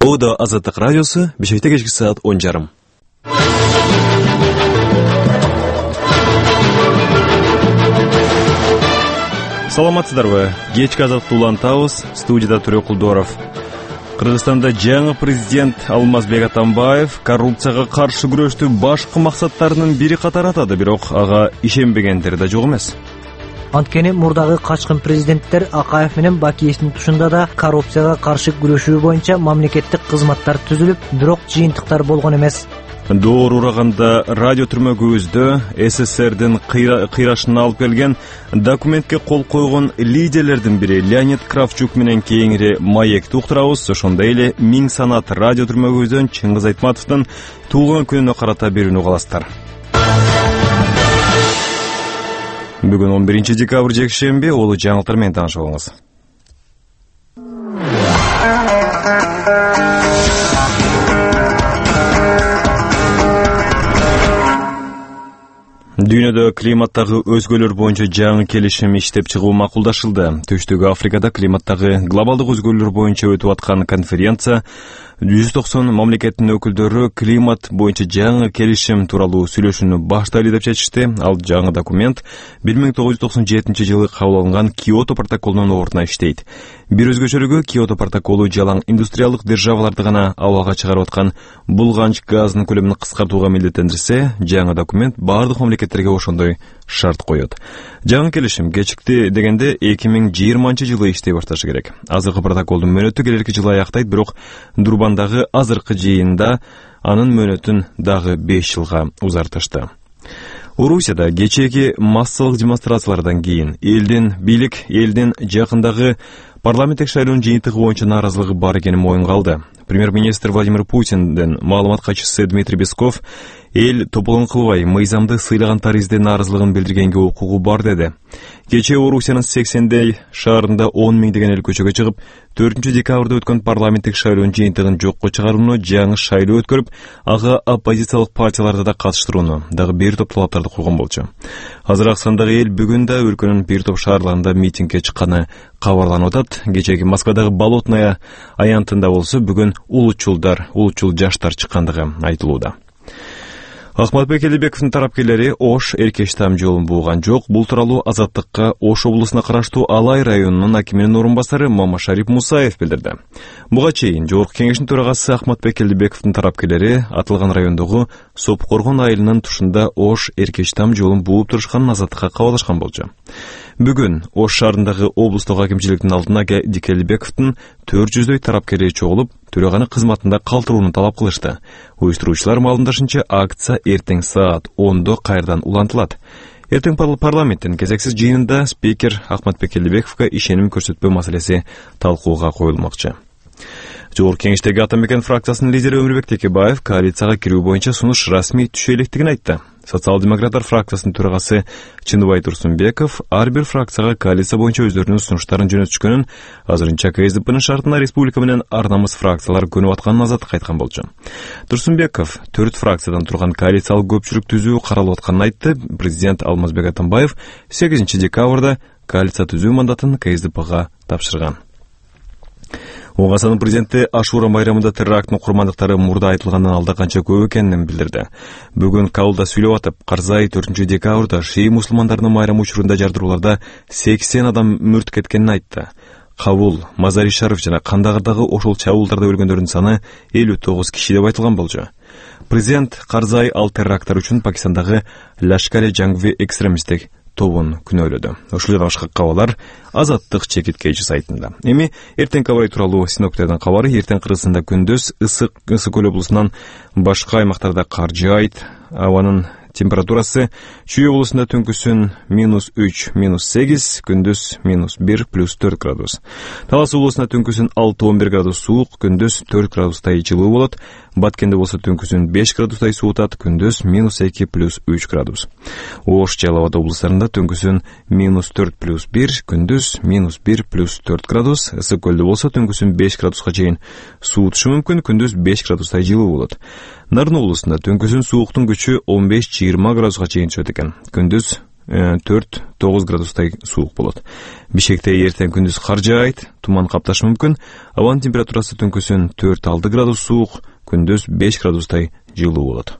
Bu da Azadlık Radyosu, Bişek'te geçki saat 10:30. Саламатсыздарбы? Кечки Азаттыкты улантабыз. Студияда Төрө Кулдоров. Кыргызстанда жаңы президент Алмазбек Атамбаев коррупцияга каршы күрөштү башкы максаттарынын бири катары атады, бирок ага ишенбегендер да жок эмес. Анткени мурдагы качкын президенттер Акаев менен Бакиевдин тушунда да коррупцияга каршы күрөшүү боюнча мамлекеттик кызматтар түзүлүп, бирок жыйынтыктар болгон эмес. Doğru ураганда радио түрмөгүбүздө СССРдин кыйрашына алып келген документке кол койгон лидерлердин бири Леонид Кравчук менен кийинки маекти уктурабыз. Ошондой эле Миң санат радио түрмөгүбүздөн Чыңгыз Айтматовдун туулган күнүнө карата берүүнү угаласыздар. Бүгүн 11 декабрь жекшемби, улуу жаңылыктар менен таанышып алыңыз. Дүйнөдө климаттагы өзгөлөр боюнча жаңы келишим иштеп чыгуу макулдашылды. Түштүк Африкада климаттагы глобалдык өзгөлөр боюнча өтүп аткан конференция 190 мамлекеттин өкүлдөрү климат боюнча жаңы келишим тууралуу сүйлөшүүнү баштайлы деп чечишти. Ал жаңы документ 1997-жылы кабыл алынган Киото протоколунун ордуна иштейт. Бир өзгөчөлүгү Киото протоколу жалаң индустриалдык державаларды гана абалга чыгарып аткан булганч газынын көлөмүн кыскартууга милдеттендирсе, жаңы документ бардык мамлекеттерге ошондой шарт коёт. Жаңы келишим кечикти дегенде 2020-жылы иштей башташы керек. Азыркы протоколдун мөөнөтү келерки жылы аяктайт, бирок Дурбандагы азыркы жыйында анын мөөнөтүн дагы 5 жылга узартышты. Орусияда кечээки массалык демонстрациялардан кийин элдин жакындагы парламенттик шайлоонун жыйынтыгы боюнча нааразылыгы бар экени моюнга алды. Премьер-министр Владимир Путиндин маалымат катчысы Дмитрий Песков эл тополон кылбай мыйзамды сыйлаган таризде нааразылыгын билдиргенге укугу бар деди. Кечээ Орусиянын 80 шаарында 10 миң деген эл көчөгө чыгып, 4 декабрда өткөн парламенттик шайлоонун жыйынтыгын жокко чыгарууну, жаңы шайлоо өткөрүп, ага оппозициялык партияларды да катыштырууну дагы бир топ талаптарды койгон болчу. Азыраак сандагы эл бүгүн да өлкөнүн бир топ шаарларында митингге чыкканы кабарланып атат. Кечээки Москвадагы Болотная аянтында болсо бүгүн улутчул жаштар чыккандыгы айтылууда. Ахматбек Элибековдун тарапкерлери Ош Эркештам жолун бууган жок. Бул тууралуу Азаттыкка Ош облусуна караштуу Алай районунун акиминин орун басары Мамашарип Мусаев билдирди. Буга чейин Жогорку кеңештин төрагасы Ахматбек Элибековдун тарапкерлери атылган райондогу Сопкоргон айылынын тушунда Ош Эркештам жолун бууп турушканын Азаттыкка кабарлашкан болчу. Бүгүн Ош шаарындагы облустук акимчиликтин алдына Элибековдун 400дөй тарапкери чогулуп, төраганы кызматында калтырууну талап кылышты. Уюштуруучулар маалымдашынча, акция эртең саат 10-до кайрадан улантылат. Эртең парламенттин кезексиз жыйынында спикер Ахматбек Элибековго ишеним көрсөтпөө маселеси талкууга коюлмакчы. Жогорку кеңештеги Атамекен фракциясынын лидери Өмүрбек Текебаев коалицияга кирүү боюнча сунуш расмий түшө электигин айтты. Социал-демократтар фракциясынын төрагасы Чындыбай Турсунбеков ар бир фракцияга коалиция боюнча өздөрүнүн сунуштарын жөнөтүшкөнүн, азырынча КСДПнын шартына республика менен ар намыс фракциялар көнүп атканын Азаттыкка айткан болчу. Турсунбеков 4 фракциядан турган коалициялык көпчүлүк түзүү каралып атканын айтты. Президент Алмазбек Атамбаев 8 декабрда коалиция түзүү мандатын КСДПга тапшырган. Оңасанын президенти Ашура майрамында теракттын курмандыктары мурда айтылгандан алда канча көп экенин билдирди. Бүгүн Кабулда сүйлөп атып, Карзай 4 декабрда шии мусулмандарынын майрамы учурунда жардырууларда 80 адам мүрт кеткенин айтты. Кабул, Мазари Шариф жана Кандагардагы ошол чабуулдарда өлгөндөрдүн саны 59 киши деп айтылган болчу. Президент Карзай ал теракттар үчүн Пакистандагы Лашкари Жангви экстремисттик тобун күнөөлөдү. Ушул башка кабарлар Азаттык чекиткечи сайтында. Эми эртең кабары тууралуу синоптиктердин кабары: эртең Кыргызстанда күндүз ысык көл облусунан башка аймактарда кар жаайт. Абанын температурасы Чүй облусунда түнкүсүн -3, -8, күндүз -1, +4 градус. Талас облусунда түнкүсүн 6-11 градус суук, күндүз 4 градустай жылуу болот. Баткенде болсо түнкүсүн 5 градустай суутат, күндүз -2, +3 градус. Ош, Жалал Абад облустарында түнкүсүн -4, +1, күндүз -1, +4 градус. Ысык көлдө болсо түнкүсүн 5 градуска чейин суутушу мүмкүн, күндүз 5 градустай жылуу болот. Нарын облусунда түнкүсүн сууктун күчү 15-20 градуска чейин түшөт экен. Күндүз 4-9 градустай суук болот. Бишкекте эртең күндүз кар жаайт, туман капташы мүмкүн. Абанын температурасы түнкүсүн 4-6 градус суук, күндүз 5 градустай жылуу болот.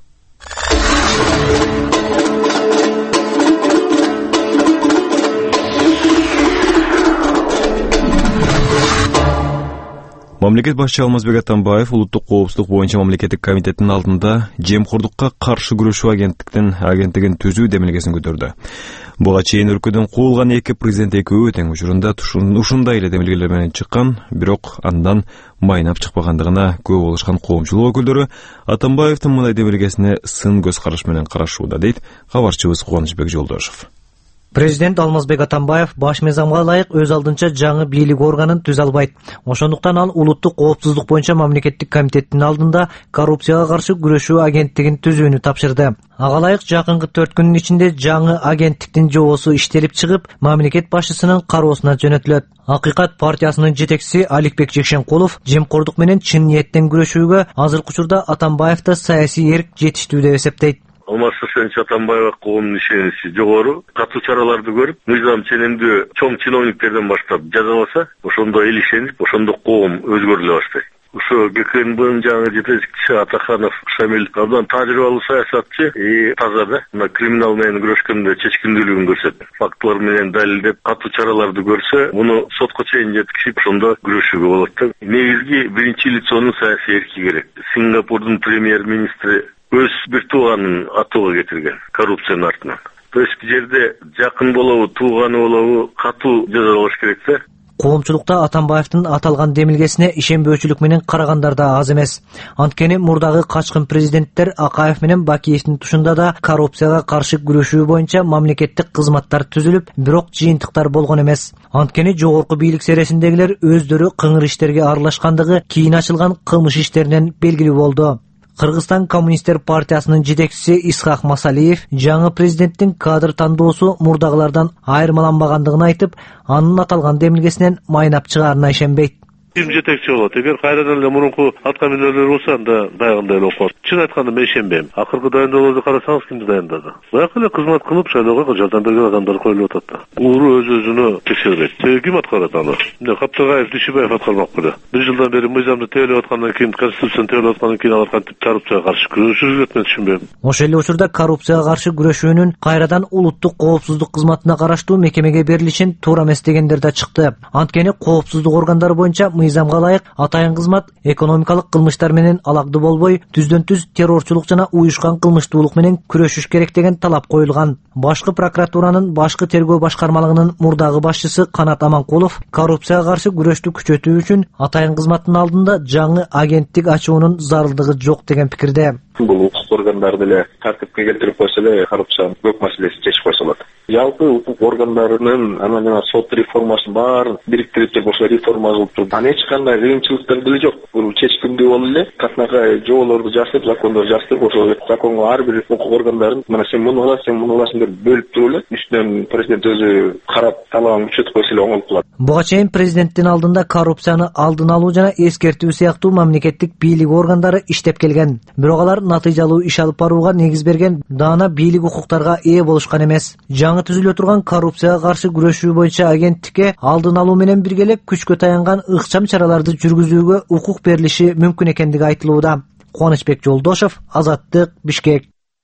Мамлекет башчысы Алмазбек Атамбаев улуттук коопсуздук боюнча мамлекеттик комитеттин алдында жемкордукка каршы күрөшүү агенттигин түзүү демилгесин көтөрдү. Буга чейин өлкөдөн куулган эки президент экөө тең учурунда ушундай эле демилгелер менен чыккан, бирок андан майнап чыкпагандыгына көп болушкан коомчулук өкүлдөрү Атамбаевдин мындай демилгесине сын көз караш менен карашууда, дейт кабарчыбыз Кубанычбек Жолдошов. Президент Алмазбек Атамбаев баш мыйзамга ылайык өз алдынча жаңы бийлик органын түзө албайт. Ошондуктан ал улуттук коопсуздук боюнча мамлекеттик комитеттин алдында коррупцияга каршы күрөшүү агенттигин түзүүнү тапшырды. Ага ылайык жакынкы 4 күндүн ичинде жаңы агенттиктин жобосу иштелип чыгып, мамлекет башчысынын кароосуна жөнөтүлөт. Акыйкат партиясынын жетекчиси Аликбек Жекшенкулов жемкордук менен чын ниеттен күрөшүүгө азыркы учурда Атамбаевда саясий эрк жетиштүү деп эсептейт. Алмаз Сарсенович Атамбаевга коомдун ишеничи жогору, катуу чараларды көрүп, мыйзам ченемдүү чоң чиновниктерден баштап жазаласа, ошондо эл ишенип, ошондо коом өзгөрүлө баштайт. Ошо ГКНБнын жаңы жетекчиси Атаханов Шамил абдан тажрыйбалуу саясатчы, таза да, мына криминал менен күрөшкөндө чечкиндүүлүгүн көрсөтөт. Фактылар менен далилдеп, катуу чараларды көрсө, муну сотко чейин жеткизип, ошондо күрөшүүгө болот да. Негизги биринчи лицонун саясий эрки керек. Сингапурдун премьер-министри өз бир тууганын атууга кетирген коррупциянын артынан. То есть жерде жакын болобу, тууганы болобу, катуу жазалаш керек да. Коомчулукта Атамбаевдин аталган демилгесине ишенбөөчүлүк менен карагандар да аз эмес. Анткени мурдагы качкын президенттер Акаев менен Бакиевдин тушунда да коррупцияга каршы күрөшүү боюнча мамлекеттик кызматтар түзүлүп, бирок жыйынтыктар болгон эмес. Анткени жогорку бийлик сересиндегилер өздөрү кыңыр иштерге аралашкандыгы кийин ачылган кылмыш иштеринен белгилүү болду. Кыргызстан коммунисттер партиясынын жетекчиси Исхак Масалиев жаңы президенттин кадр тандоосу мурдагылардан айырмаланбагандыгын айтып, анын аталган демилгесинен майнап чыгаарына ишенбейт. Ким жетекчи болот? Эгер кайрадан эле мурунку атка минерлер болсо, анда дайгандай эле окуп. Чын айтканда мен ишенбейм. Акыркы дайындоолорду карасаңыз, кимди дайындады? Баяк эле кызмат кылып, шайлоого жардам берген адамдар коюлуп атат да. Ууру өз-өзүнө текшербейт. Ким аткарат аны? Мына Каптагаев, Дүйшөбаев аткармак беле. Бир жылдан бери мыйзамды тейлеп аткандан кийин, конституцияны тейлеп аткандан кийин алар кантип коррупцияга каршы күрөшүрүп мен түшүнбөйм. Ошол эле учурда коррупцияга каршы күрөшүүнүн кайрадан улуттук коопсуздук кызматына караштуу мекемеге берилишин туура эмес дегендер да чыкты. Анткени коопсуздук органдары боюнча мыйзамга ылайык атайын кызмат экономикалык кылмыштар менен алакты болбой, түздөн-түз террорчулук жана уюшкан кылмыштуулук менен күрөшүш керек деген талап коюлган. Башкы прокуратуранын башкы тергөө башкармалыгынын мурдагы башчысы Канат Аманкулов коррупцияга каршы күрөштү күчөтүү үчүн атайын кызматтын алдында жаңы агенттик ачуунун зарылдыгы жок деген пикирде. Бул укук органдарды эле тартипке келтирип койсо эле коррупциянын көп маселесин чечип койсо болот. Жалпы укук органдарынын анан сот реформасын баарын бириктирип ошо реформа кылып туруп, аны эч кандай кыйынчылыктар деле жок. Бул чечкиндүү болуп эле катнакай жоболорду жасап, закондорду жасап, ошо законго ар бир укук органдарын мына сен муну кыласың деп бөлүп туруп эле үстүнөн президент өзү карап талабын күчөтүп койсо эле оңолуп калат. Буга чейин президенттин алдында коррупцияны алдын алуу жана эскертүү сыяктуу мамлекеттик бийлик органдары иштеп келген. Бирок алар натыйжалуу иш алып барууга негиз берген даана бийлик укуктарга ээ болушкан эмес. Жаңы түзүлө турган коррупцияга каршы күрөшүү боюнча агенттикке алдын алуу менен бирге эле күчкө таянган ыкчам чараларды жүргүзүүгө укук берилиши мүмкүн экендиги айтылууда. Кубанычбек Жолдошов, Азаттык, Бишкек.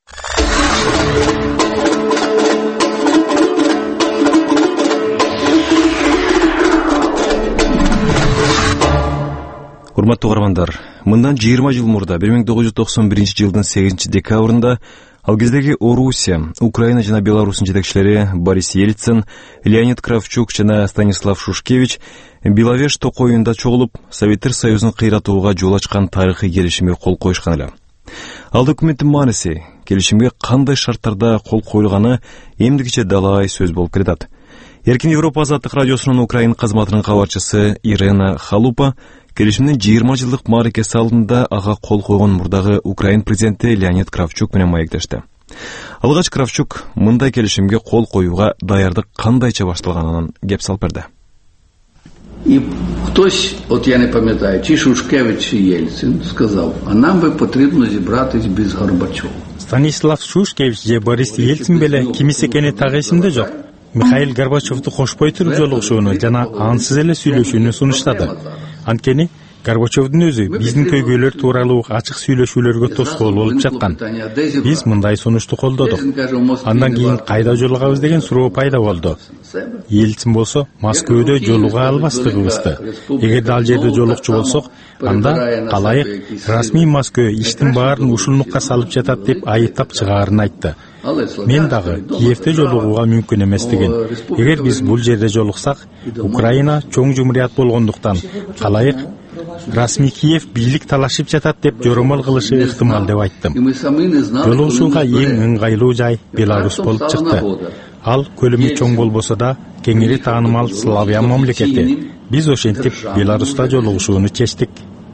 Урматтуу угармандар, мындан 20 жыл мурда 1991-жылдын 8-декабрында ал кездеги Орусия, Украина жана Беларусьтун жетекчилери Борис Ельцин, Леонид Кравчук жана Станислав Шушкевич Беловеж токоюнда чогулуп, Советтер Союзун кыйратууга жол ачкан тарыхый келишимге кол коюшкан эле. Ал документтин мааниси, келишимге кандай шарттарда кол коюлганы эмдигиче далай сөз болуп келатат. Эркин Европа азаттык радиосунун Украина кызматынын кабарчысы Ирена Халупа келишимдин 20 жылдык мааракеси алдында ага кол койгон мурдагы Украин президенти Леонид Кравчук менен маектешти. Алгач Кравчук мындай келишимге кол коюуга даярдык кандайча башталганын кеп салып берди. И хтось, от я не пам'ятаю, чи Шушкевич, чи Єльцин сказав, а нам би потрібно зібратись без Горбачова. Станислав Шушкевич же Борис Ельцин беле кимис экени так эсимде жок. Михаил Горбачевду кошпой туруп жолугушууну жана ансыз эле сүйлөшүүнү сунуштады. Анткени Горбачевдун өзү биздин көйгөйлөр тууралуу ачык сүйлөшүүлөргө тоскоол болуп жаткан. Биз мындай сунушту колдодук. Андан кийин кайда жолугабыз деген суроо пайда болду. Ельцин болсо Москвада жолуга албастыгыбызды. Эгерде ал жерде жолукчу болсок, анда калайык расмий Москва иштин баарын ушунлукка салып жатат деп айыптап чыгаарын айтты. Мен дагы Киевде жолугууга мүмкүн эместигин. Эгер биз бул жерде жолуксак, Украина чоң жумурият болгондуктан калайык расмий Киев бийлик талашып жатат деп жоромол кылышы ыктымал деп айттым. Жолугушууга эң ыңгайлуу жай Беларусь болуп чыкты. Ал көлөмү чоң болбосо да кеңири таанымал славян мамлекети. Биз ошентип Беларуста жолугушууну чечтик.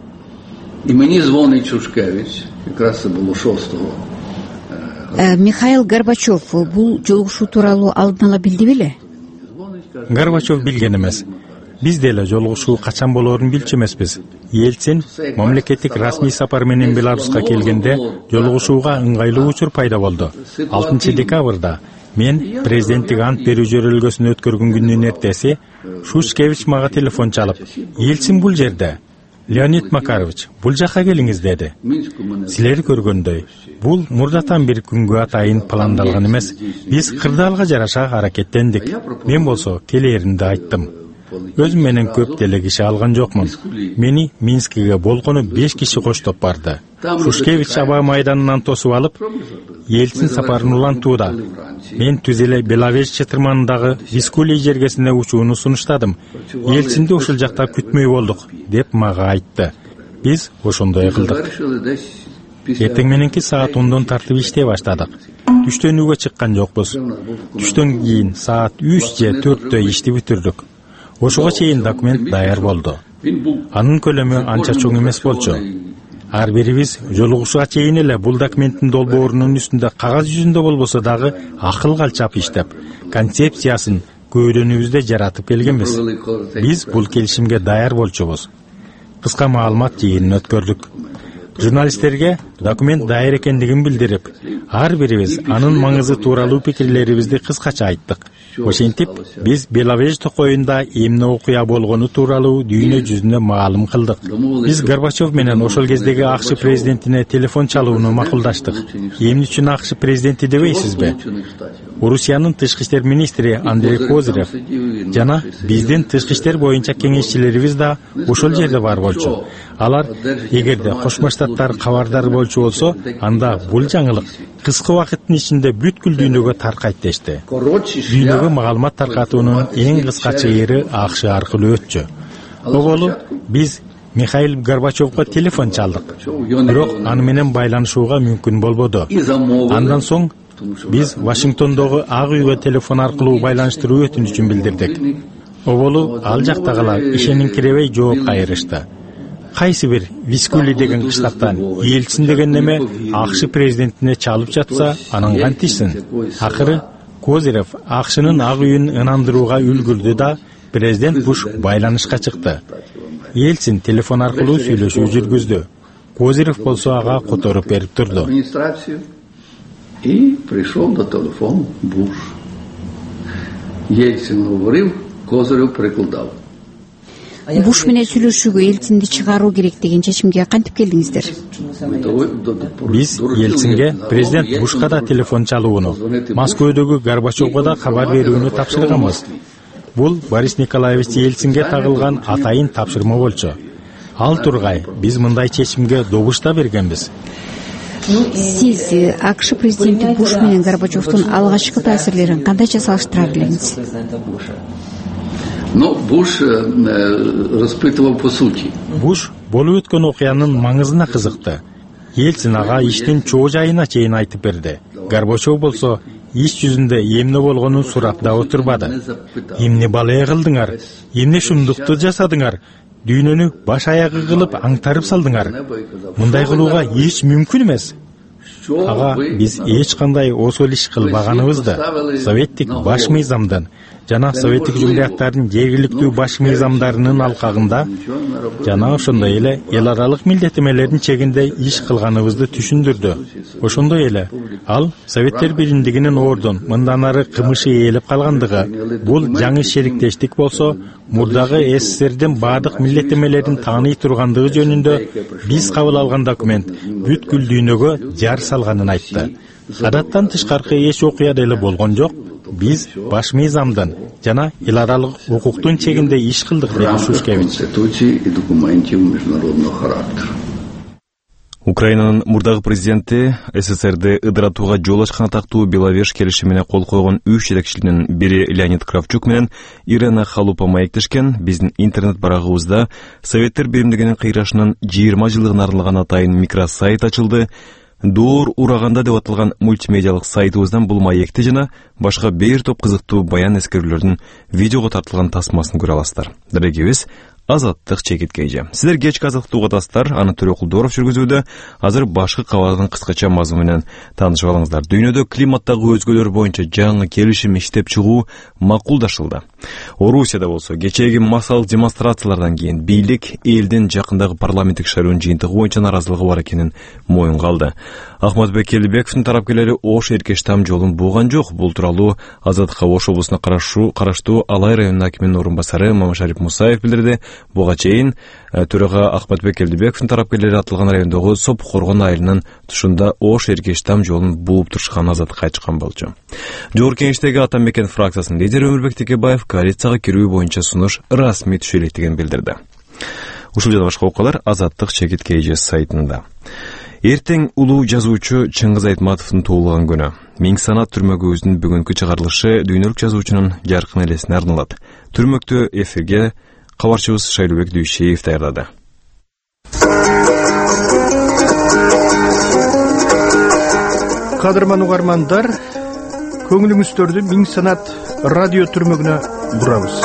И мені дзвонить Шушкевич, якраз це було 6-го. Михаил Горбачев бул жолугушуу тууралуу алдын ала билди беле? Горбачев билген эмес. Биз деле жолугушуу качан болоорун билчү эмеспиз. Ельцин мамлекеттик расмий сапар менен Беларуска келгенде жолугушууга ыңгайлуу учур пайда болду. 6-декабрда мен президенттик ант берүү жөрөлгөсүн өткөргөн күндүн эртеси Шушкевич мага телефон чалып, "Ельцин бул жерде. Леонид Макарович, бул жакка келиңиз" деди. Силер көргөндөй, бул мурдатан бир күнгө атайын пландалган эмес. Биз кырдаалга жараша аракеттендик. Мен болсо келээримди айттым. Өзүм менен көп деле киши алган жокмун. Мени Минскиге болгону 5 киши коштоп барды. Шушкевич аба майданынан тосуп алып, Ельцин сапарын улантууда. Мен түз эле Беловеж чытырманындагы Вискулий жергесине учууну сунуштадым. Ельцинди ушул жакта күтмөй болдук, деп мага айтты. Биз ошондой кылдык. Эртең мененки саат 10дон тартып иштей баштадык. Түштөн үйгө чыккан жокпуз. Түштөн кийин саат 3 же 4тө ишти бүтүрдүк. Ошого чейин документ даяр болду. Анын көлөмү анча чоң эмес болчу. Ар бирибиз жолугушууга чейин эле бул документтин долбоорунун үстүндө кагаз жүзүндө болбосо дагы акыл калчап иштеп, концепциясын көйрөнүбүздө жаратып келгенбиз. Биз бул келишимге даяр болчубуз. Кыска маалымат жыйынын өткөрдүк. Журналисттерге документ даяр экендигин билдирип, ар бирибиз анын маңызы тууралуу пикирлерибизди кыскача айттык. Ошентип, биз Беловеж токоюнда эмне окуя болгону тууралуу дүйнө жүзүнө маалым кылдык. Биз Горбачев менен ошол кездеги АКШ президентине телефон чалууну макулдаштык. Эмне үчүн АКШ президенти дебейсизби? Орусиянын тышкы иштер министри Андрей Козырев жана биздин тышкы иштер боюнча кеңешчилерибиз да ошол жерде бар болчу. Алар эгерде Кошмо Штаттар кабардар болчу болсо, анда бул жаңылык кыска убакыттын ичинде бүткүл дүйнөгө таркайт дешти. Дүйнөгө маалымат таркатуунун эң кыска чыйыры АКШ аркылуу өтчү. Оболу биз Михаил Горбачевго телефон чалдык. Бирок аны менен байланышууга мүмкүн болбоду. Андан соң биз Вашингтондогу Ак үйгө телефон аркылуу байланыштыруу өтүнүчүн билдирдик. Оболу ал жактагылар ишениңкиребей жооп кайрышты. Кайсы бир Вискули деген кыштактан Ельцин деген неме АКШ президентине чалып жатса, анын кантишсин? Акыры Козырев АКШнын Ак үйүн ынандырууга үлгүрдү да президент Буш байланышка чыкты. Ельцин телефон аркылуу сүйлөшүү жүргүздү. Козырев болсо ага которуп берип турду. И пришел до телефона Буш. Ельцин говорил, Козырев прикладал. Буш менен сүйлөшүүгө Ельцинди чыгаруу керек деген чечимге кантип келдиңиздер? Биз Ельцинге президент Бушка да телефон чалууну, Москвадагы Горбачевго да кабар берүүнү тапшырганбыз. Бул Борис Николаевич Ельцинге тагылган атайын тапшырма болчу. Ал тургай биз мындай чечимге добуш да бергенбиз. Сиз АКШ президенти Буш менен Горбачевдун алгачкы таасирлерин кандайча салыштыра билеңиз? Но Буш распытывал по сути. Буш болуп өткөн окуянын маңызына кызыкты. Ельцин ага иштин чоо жайына чейин айтып берди. Горбачев болсо иш жүзүндө эмне болгонун сурап да отурбады. Эмне балая кылдыңар? Эмне шумдукту жасадыңар? Дүйнөнү баш аягы кылып аңтарып салдыңар. Мындай кылууга эч мүмкүн эмес. Ага биз эч кандай осол иш кылбаганыбызды, советтик баш мыйзамдан, жана советтик жумгаяктардын жергиликтүү баш мыйзамдарынын алкагында жана ошондой эле эл аралык милдеттемелердин чегинде иш кылганыбызды түшүндүрдү. Ошондой эле ал Советтер Биримдигинин ордун мындан ары кымышы ээлеп калгандыгы, бул жаңы шериктештик болсо мурдагы СССРдин баардык милдеттемелерин тааный тургандыгы жөнүндө биз кабыл алган документ бүткүл дүйнөгө жар салганын айтты. Адаттан тышкаркы эч окуя деле болгон жок. Биз баш мыйзамдын жана эл аралык укуктун чегинде иш кылдык, деди Шушкевич. Украинанын мурдагы президенти СССРди ыдыратууга жол ачкан атактуу Беловеж келишимине кол койгон 3 жетекчилердин бири Леонид Кравчук менен Ирина Халупа маектешкен. Биздин интернет барагыбызда Советтер Биримдигинин кыйрашынын 20 жылдыгына арналган атайын микросайт ачылды. Доор ураганда деп аталган мультимедиалык сайтыбыздан бул маекти жана башка бир топ кызыктуу баян эскерүүлөрдүн видеого тартылган тасмасын көрө аласыздар. Дарегибиз Азаттык чекиткейжи. Сиздер кечки азаттык угатасыздар. Аны Төрөкул Дооров жүргүзүүдө. Азыр башкы кабардын кыскача мазмуну менен таанышып алыңыздар. Дүйнөдө климаттагы өзгөлөр боюнча жаңы келишим иштеп чыгуу макулдашылды. Орусияда болсо кечээги массалык демонстрациялардан кийин бийлик элдин жакындагы парламенттик шайлоонун жыйынтыгы боюнча наразылыгы бар экенин моюнга алды. Ахматбек Келибековдун тарапкерлери Ош Эркеш там жолун буган жок. Бул тууралуу Азаттыкка Ош облусуна караштуу Алай районунун акиминин орун басары Мамашариф Мусаев билдирди. Буга чейин төрага Ахматбек Келибековдун тарапкерлери атылган райондогу Соп Коргон айылынын тушунда Ош Эркеш там жолун бууп турушкан Азаттыкка айткан болчу. Жогорку Кеңештеги Ата Мекен фракциясынын лидери Өмүрбек Текебаев коалицияга кирүү боюнча сунуш расмий түшө электигин билдирди. Ушул жана башка окуялар Азаттык чекиткейжи сайтында. Эртең улуу жазуучу Чыңгыз Айтматовдун туулган күнү. Миң санат түрмөгүбүздүн бүгүнкү чыгарылышы дүйнөлүк жазуучунун жаркын элесине арналат. Түрмөктө эфирге кабарчыбыз Шайлообек Дүйшеев даярдады. Кадырман угармандар, көңүлүңүздөрдү Миң санат радио түрмөгүнө бурабыз.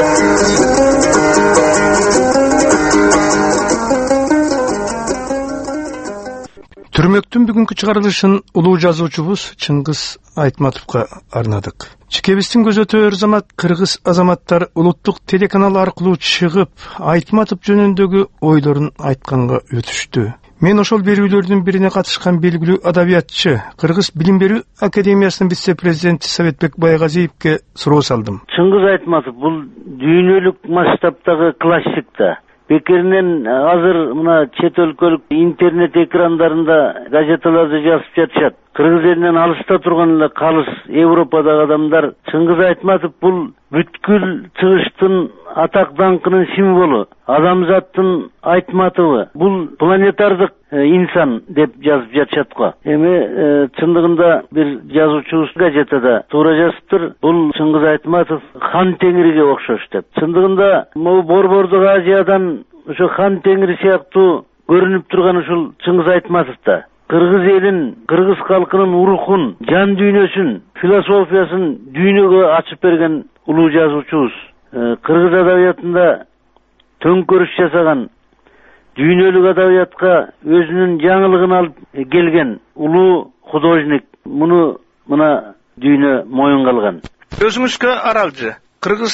Түрмөктүн бүгүнкү чыгарылышын улуу жазуучубуз Чыңгыз Айтматовго арнадык. Чекебиздин көзөтөр замат кыргыз азаматтар улуттук телеканал аркылуу чыгып, Айтматов жөнүндөгү ойлорун айтканга өтүштү. Мен ошол берүүлөрдүн бирине катышкан белгилүү адабиятчы, Кыргыз Билим берүү академиясынын вице-президенти Советбек Байгазиевке суроо салдым. Чыңгыз Айтматов бул дүйнөлүк масштабтагы классик да. Бекеринен азыр мына чет өлкөлүк интернет экрандарында газеталарды жазып жатышат. Кыргыз элинен алыста турган эле калыс Европадагы адамдар Чыңгыз Айтматов бул бүткүл чыгыштын атак даңкынын символу, адамзаттын Айтматовы, бул планетардык инсан деп жазып жатышат го. Эми чындыгында бир жазуучубуз газетада туура жазыптыр. Бул Чыңгыз Айтматов хан теңириге окшош деп. Чындыгында могу Борбордук Азиядан ошо хан теңири сыяктуу көрүнүп турган ушул Чыңгыз Айтматов да кыргыз элин, кыргыз калкынын рухун, жан дүйнөсүн, философиясын дүйнөгө ачып берген улуу жазуучубуз. Кыргыз адабиятында төңкөрүш жасаган, дүйнөлүк адабиятка өзүнүн жаңылыгын алып келген улуу художник. Муну мына дүйнө моюнга алган. Өзүңүзгө аралжы. Кыргыз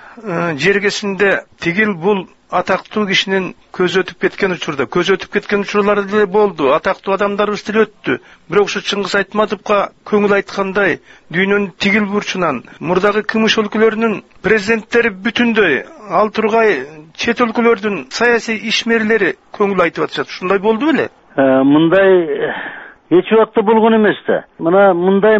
жергесинде тигил бул атактуу кишинин көз өтүп кеткен учурлар деле болду. Атактуу адамдарыбыз деле өттү. Бирок ушу Чыңгыз Айтматовго көңүл айткандай дүйнөнүн тигил бурчунан мурдагы кымыш өлкөлөрүнүн президенттери бүтүндөй, ал тургай чет өлкөлөрдүн саясий ишмерлери көңүл айтып атышат. Ушундай болду беле? Мындай эч убакта болгон эмес да. Мына мындай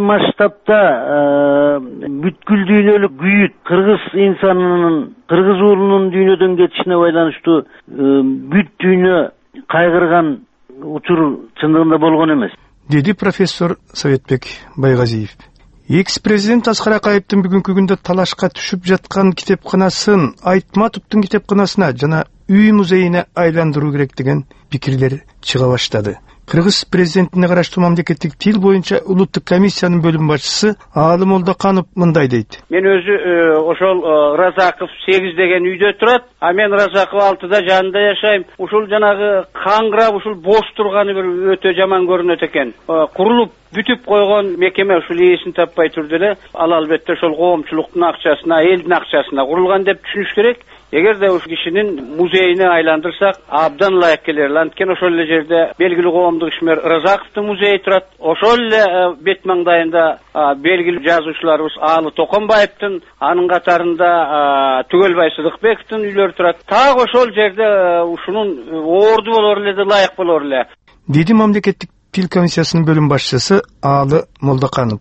масштабта бүткүл дүйнөлүк күйүт кыргыз инсанынын, кыргыз уулунун дүйнөдөн кетишине байланыштуу бүт дүйнө кайгырган учур чындыгында болгон эмес, деди профессор Советбек Байгазиев. Экс-президент Аскар Акаевдин бүгүнкү күндө талашка түшүп жаткан китепканасын Айтматовдун китепканасына жана үй музейине айландыруу керек деген пикирлер чыга баштады. Кыргыз президентине караштуу мамлекеттик тил боюнча улуттук комиссиянын бөлүм башчысы Аалы Молдоканов мындай дейт. Мен өзү ошол Разаков 8 деген үйдө турат, а мен Разаков 6да жанында жашайм. Ушул жанагы каңгырап ушул бош турганы бир өтө жаман көрүнөт экен. Курулуп бүтүп койгон мекеме ушул ээсин таппай турду эле. Ал албетте ошол коомчулуктун акчасына, элдин акчасына курулган деп түшүнүш керек. Эгерде ушу кишинин музейине айландырсак, абдан ылайык келер. Анткени ошол эле жерде белгилүү коомдук ишмер Разаковдун музейи турат. Ошол эле бет маңдайында белгилүү жазуучуларыбыз Аалы Токонбаевдин, анын катарында Түгөлбай Сыдыкбековдун үйлөрү турат. Так ошол жерде ушунун орду болор эле, ылайык болор эле. Деди мамлекеттик тил комиссиясынын бөлүм башчысы Аалы Молдоканов.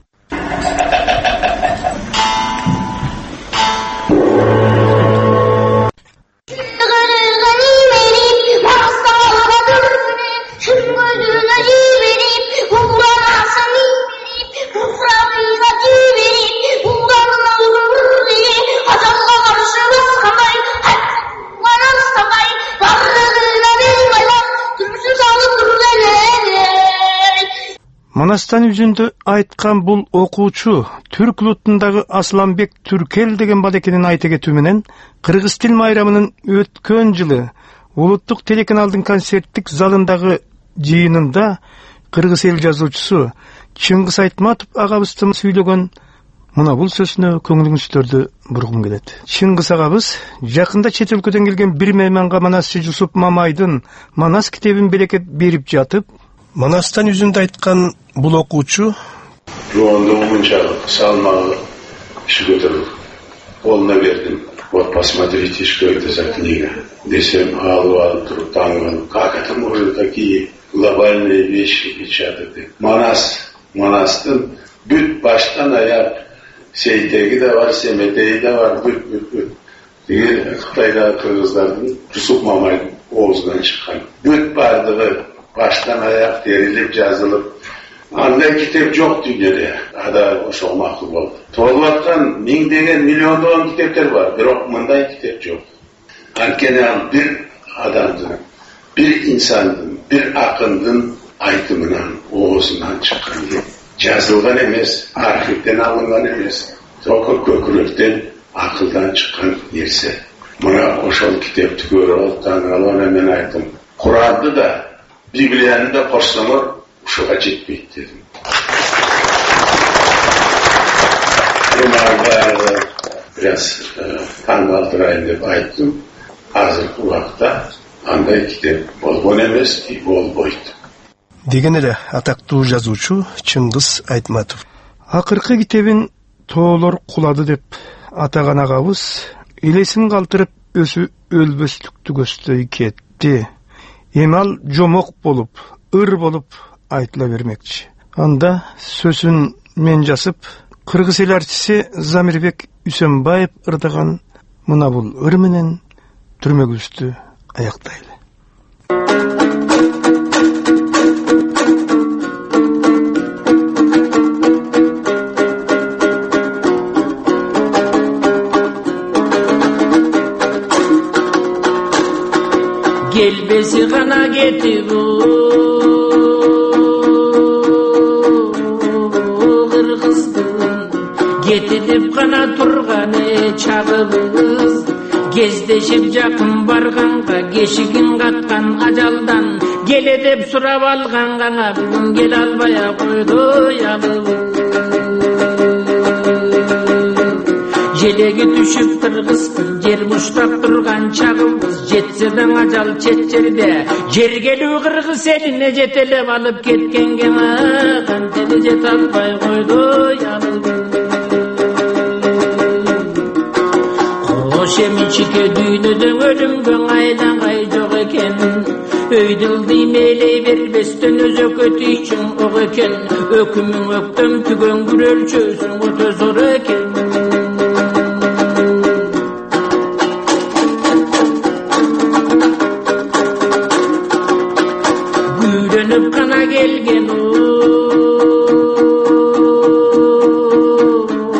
Манастан жүзүндө айткан бул окуучу түрк улутундагы Асланбек Түркел деген балекенин айта кетүү менен кыргыз тил майрамынын өткөн жылы улуттук телеканалдын концерттик залындагы жыйынында кыргыз эл жазуучусу Чыңгыз Айтматов агабыздын сүйлөгөн мына бул сөзүнө көңүлүңүздөрдү бургум келет. Чыңгыз агабыз жакында чет өлкөдөн келген бир мейманга манасчы Жусуп Мамайдын Манас китебин белекет берип жатып, Манастан жүзүндө айткан бул окуучу Жуандуу мынча салмагы киши көтөрүп колуна бердим. Вот посмотрите, что это за книга. Десем алып туруп таң калып, как это может такие глобальные вещи печатать? Манастын бүт баштан аяк сейтеги да бар, семетеги да бар, бүт. Деген Кытайдагы кыргыздардын Жусуп Мамайдын оозунан чыккан. Бүт бардыгы баштан аяк терилип жазылып, андай китеп жок дүйнөдө. Ада ошол макул болду. Толуп аткан миңдеген, миллиондогон китептер бар, бирок мындай китеп жок. Анткени ал бир адамдын, бир инсандын, бир акындын айтымынан, оозунан чыккан. Жазылган эмес, архивден алынган эмес, только көкүрөктөн, акылдан чыккан нерсе. Мына ошол китепти көрүп алып таң калып, мен айттым, Куранды да, Библияны да кошсоңор ушуга жетпейт дедим. Biraz таң калтырайын деп айттым. Азыркы убакта андай китеп болгон эмес, болбойт. Деген эле атактуу жазуучу Чыңгыз Айтматов. Акыркы китебин тоолор кулады деп атаган агабыз элесин калтырып өсү өлбөстүктү көздөй кетти. Эми ал жомок болуп, ыр болуп айтыла бермекчи. Анда сөзүн мен жазып, кыргыз эл артисти Замирбек Үсөнбаев ырдаган мына бул ыр менен түрмөгүбүздү аяктайлы. Gelbesi gana getib Kırgızdın Getidip gana turgаны çağыбыз Кездешип жакын барганга кешигин каткан ажалдан келе деп сурап алганга бүгүн келе албай койду ябыбыз Желеги түшүп кыргызбын жер буштап турган чагыбыз жетсе да ажал чет жерде жергелүү кыргыз элине жетелеп алып кеткенге кантели жете албай койду ябыбыз Кош эмичике дүйнөдө өлүмгө айлангай жок экен Өйдүлдү мээлей бербестен өзөкө тийчиң ок экен Өкүмүң өктөм түгөн күрөлчөсүң өтө зор экен Gelgen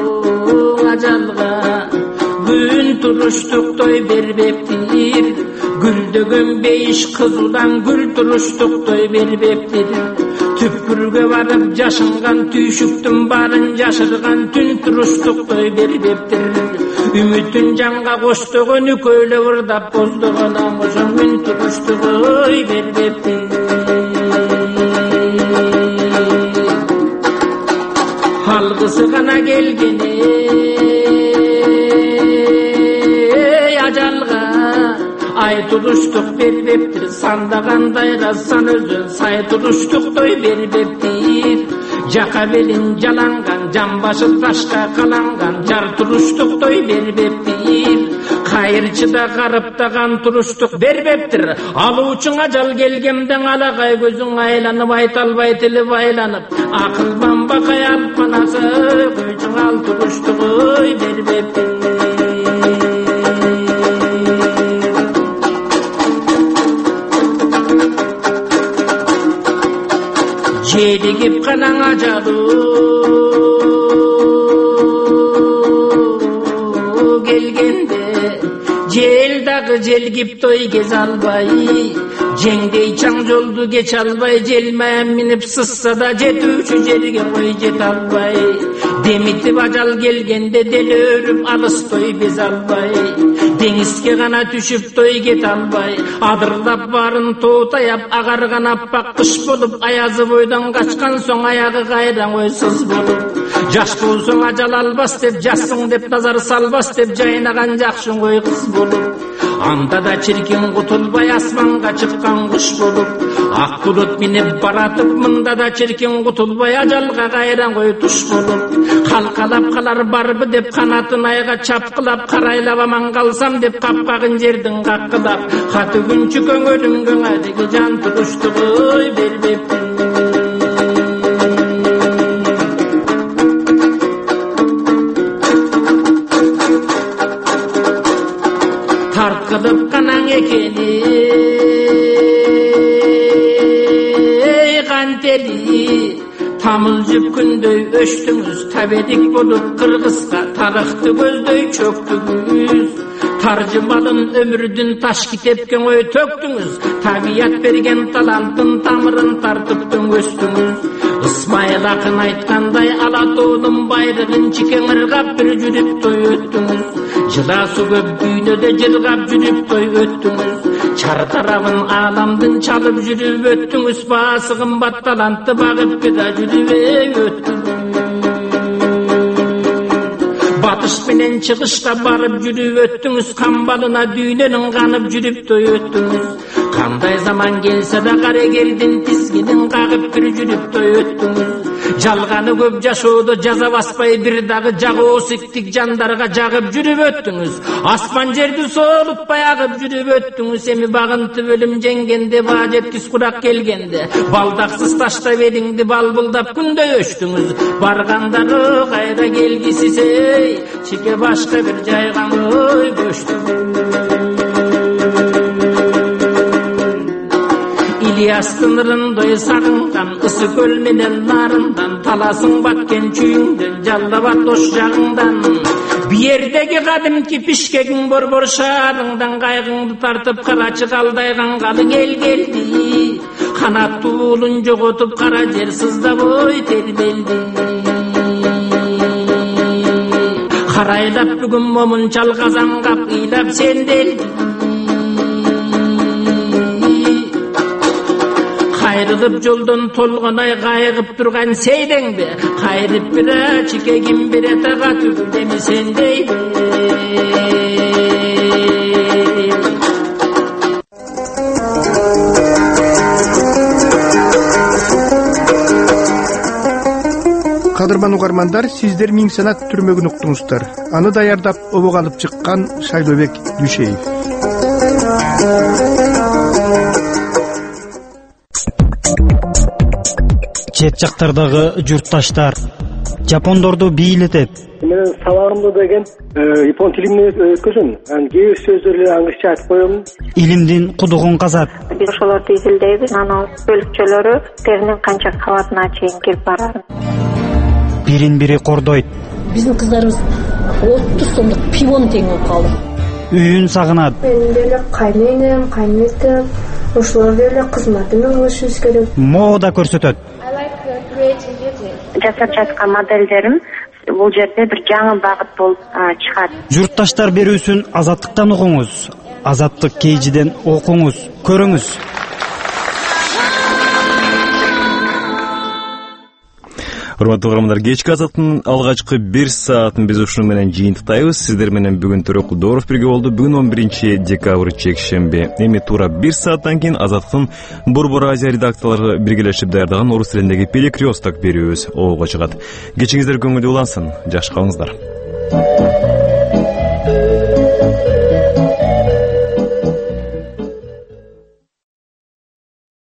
ajalga gün turuştuk toy berbeptir Gülдөgөн beyiş kızılan gül turuştuk toy beriptir. Tüpürge varıp yaşıngan tüyşüktün barın yaşırgan tün turuştuk toy beriptir. Ümitün canga koştuğunu köyle vırdap bozduğuna muşun gün turuştuk toy beriptir. Halgısı gana gelgeni ay turuştuk berbeptir, sandagандай razsan özün say turuştuk toy berbeptir. Jaka belin jalangan, jambaşı taşka kalangan, jar turuştuk toy berbeptir. Kayırçıda karıptagan turuştuk berbeptir. Alıuçun ajal gelgemden alagay gözün aylanıp aytalbay tili baylanıp. Akıl bamba kayal panası gözün al turuştuk toy berbeptir. Jeligip kanan ajalı gelgende jel dagı jelgip toy gez albay jengdey çang joldu geç albay jelmayan minip sızsa da jetүүчү jerge koy jet albay demitip ajal gelgende deli örüp alыс toy bez albay dengizge gana düşüp toy get albay adırlap barın toğutayap agargan appak kış bolup ayazı boydan kaçkan soň ayağı kayran oysuz bolup jaş bolsoň ajal albas dep jassың dep nazar salbas dep jaynagan jakşın koy kız bolup anda da çirkin kutulbay asmanga çıkkan kuş bolup ak bulut minip baratıp mında da çirkin kutulbay ajalga kayran koy tuş bolup kalkalap kalar barbı dep kanatın ayga çapkılap karaylap aman kalsam dep kapkagın жердin kakkılap hatı günçü köngölüm köngädigi jan turuştu koy berbeptir. Tarkılıp kanan ekeni ganteli tamılcıp gündöy öçtüңүz tabedik bolup kırgızga tarıktı gözdöy çöktüңүz tarjımalın ömürdün taş kitepken oy töktüңүz tabiat bergen talantın tamırın tartıptın östüңüz Ismail akın aytkanday Alatoğunun bayrağın çiken ırgap bir jürüp toy öttüңүz jılası köp düýnöde jılgap jürüp toy öttüңüz çar tarabın alamdın çalıp jürüp öttüңüz baası kımbat talantı bagıp bira jürüp öttüңüz batış menen çıkışta barıp jürüp öttüңüz kambalına düýnenin kanıp jürüp toy öttüңüz kanday zaman gelse de karegeldin tizginin kagıp bir jürüp toy öttüңüz жалганы көп жашоодо жаза баспай бир дагы жагы осиктик жандарга жагып жүрүп өттүңүз аспан жерди соолутпай агып жүрүп өттүңүз эми багынты бөлүм жеңгенде баа жеткис курак келгенде балдаксыз таштап элиңди балбылдап күндөй өчтүңүз баргандары кайра келгисиз эй чике башка бир жайга ой көчтүңүз İlyastın rındoy sarıngan ısı göl menen narından talasın batken çüyüngden jallabat doş jagыңdan bir yerdegi kadimki pişkegin borbor şarыңdan kaygыңды tartıp karaçı kaldaygan kalın el geldi kanat tuğulun jogotup kara jer sızdap oy terbeldi karaylap bugün momun çalgazan kapıylap sendeldi Ayrılıp joldan tolganay kayıgıp durgan seydengbe kayırıp bire çikegin bire taga tügüdemi sendeydi Кадырман угармандар, сиздер Миң Санат түрмөгүн уктуңуздар. Аны даярдап обого алып чыккан Шайлообек Дүйшеев. Чет жактардагы журтташтар жапондорду бийлетет. Мен сабагымды деген япон тилинде өткөзөм. Анан кээ бир сөздөрдү аңгыча айтып коем. Илимдин кудугун казат. Биз ошолорду изилдейбиз. Анын бөлүкчөлөрү теринин канча кабатына чейин кирип барат. Бирин бири кордойт. Биздин кыздарыбыз 30 сомдук пивону тең болуп калды. үйүн сагынат. Мен деле кайненем, кайнетем, ошолор деле кызматын кылышыбыз керек. Мода көрсөтөт. Жасап жаткан моделдерим бул жерде бир жаңы багыт болуп чыгат. Журтташтар берүүсүн Азаттыктан угуңуз. Азаттык KG'ден окуңуз, көрүңүз. Урматтуу угармандар, кечки Азаттын алгачкы 1 саатын биз ушуну менен жыйынтыктайбыз. Сиздер менен бүгүн Төрөк Кулдоров бирге болду. Бүгүн 11 декабрь жекшемби. Эми туура 1 сааттан кийин Азаттын Борбор Азия редакциялары биргелешип даярдаган орус тилиндеги Пеликриосток берүүбүз оого чыгат. Кечиңиздер көңүлдүү улансын. Жакшы калыңыздар.